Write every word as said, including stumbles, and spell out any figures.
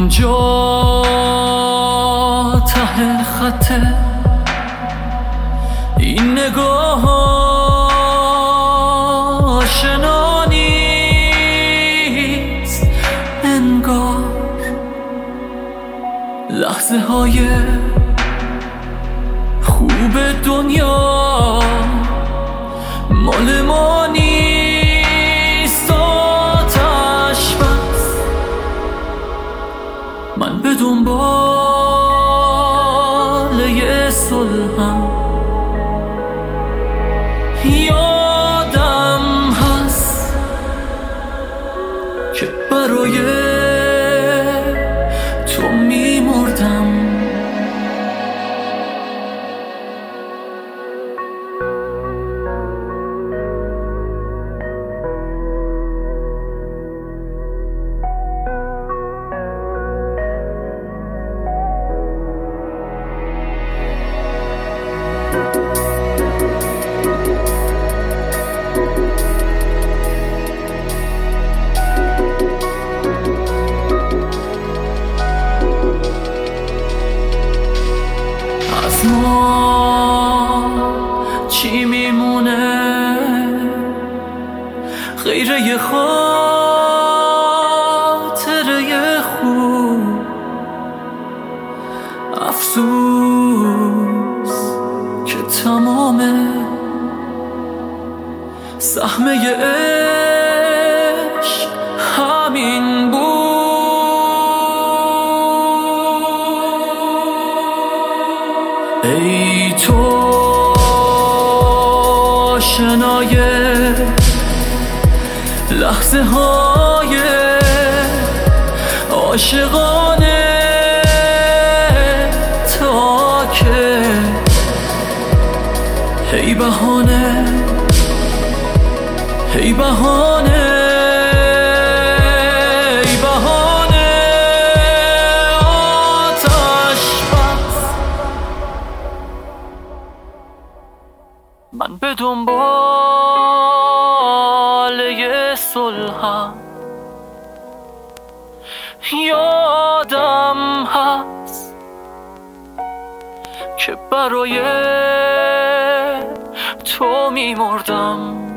همونجا ته خطه این نگاه آشنا نیست انگار لحظه های خوب دنیا مال ما نیست آتش بس من به دنبال یه صلحم یادم هست که برای تو میمردم از ما چی میمونه غیر یه خاطره خوب افسوس که تمام سهمه عشق همین بود ای تو آشنای لحظه های عاشقانه تا که هی بهانه هی بهانه هی بهانه آتش بس من به دنبال یه صلحم یادم هست که برای تو میمردم